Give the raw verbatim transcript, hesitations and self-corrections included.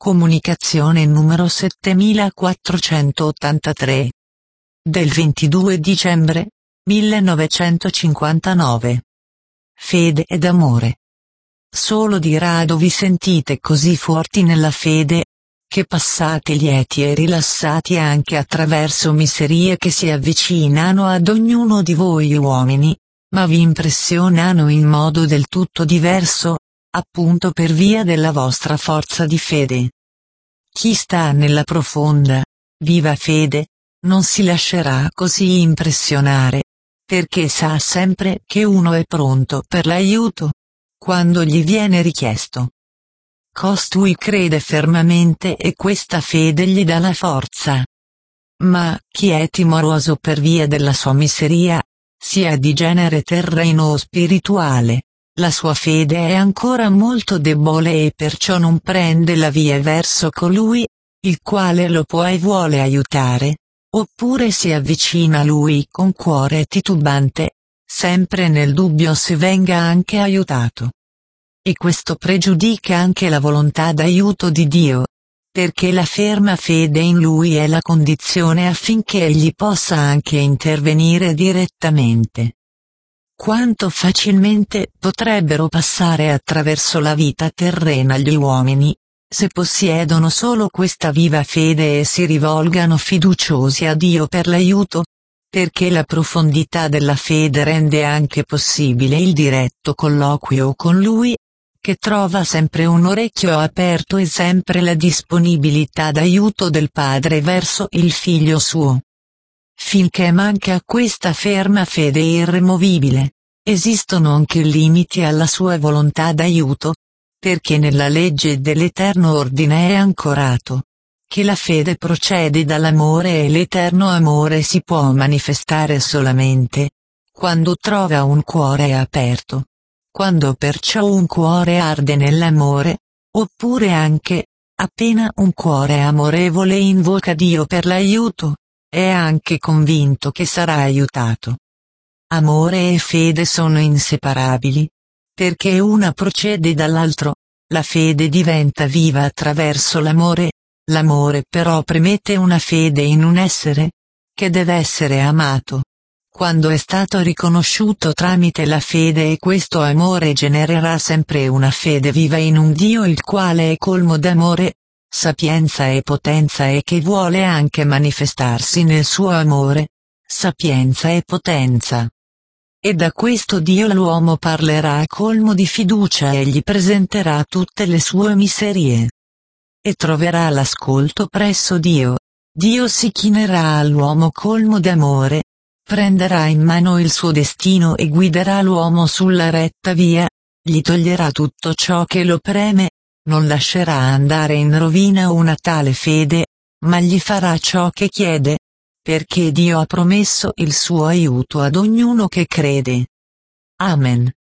Comunicazione numero settemilaquattrocentottantatré. Del ventidue dicembre millenovecentocinquantanove. Fede ed amore. Solo di rado vi sentite così forti nella fede, che passate lieti e rilassati anche attraverso miserie che si avvicinano ad ognuno di voi uomini, ma vi impressionano in modo del tutto diverso, appunto per via della vostra forza di fede. Chi sta nella profonda, viva fede, non si lascerà così impressionare, perché sa sempre che uno è pronto per l'aiuto, quando gli viene richiesto. Costui crede fermamente e questa fede gli dà la forza. Ma chi è timoroso per via della sua miseria, sia di genere terreno o spirituale, la sua fede è ancora molto debole e perciò non prende la via verso colui, il quale lo può e vuole aiutare, oppure si avvicina a lui con cuore titubante, sempre nel dubbio se venga anche aiutato. E questo pregiudica anche la volontà d'aiuto di Dio, perché la ferma fede in Lui è la condizione affinché Egli possa anche intervenire direttamente. Quanto facilmente potrebbero passare attraverso la vita terrena gli uomini, se possiedono solo questa viva fede e si rivolgano fiduciosi a Dio per l'aiuto, perché la profondità della fede rende anche possibile il diretto colloquio con Lui, che trova sempre un orecchio aperto e sempre la disponibilità d'aiuto del Padre verso il Figlio suo. Finché manca questa ferma fede irremovibile, esistono anche limiti alla sua volontà d'aiuto, perché nella legge dell'eterno ordine è ancorato, che la fede procede dall'amore e l'eterno amore si può manifestare solamente, quando trova un cuore aperto, quando perciò un cuore arde nell'amore, oppure anche, appena un cuore amorevole invoca Dio per l'aiuto, è anche convinto che sarà aiutato. Amore e fede sono inseparabili, perché una procede dall'altro, la fede diventa viva attraverso l'amore, l'amore però premette una fede in un essere, che deve essere amato, quando è stato riconosciuto tramite la fede e questo amore genererà sempre una fede viva in un Dio il quale è colmo d'amore, sapienza e potenza e che vuole anche manifestarsi nel suo amore, sapienza e potenza. E da questo Dio l'uomo parlerà a colmo di fiducia e gli presenterà tutte le sue miserie. E troverà l'ascolto presso Dio. Dio si chinerà all'uomo colmo d'amore, prenderà in mano il suo destino e guiderà l'uomo sulla retta via, gli toglierà tutto ciò che lo preme, non lascerà andare in rovina una tale fede, ma gli farà ciò che chiede, perché Dio ha promesso il suo aiuto ad ognuno che crede. Amen.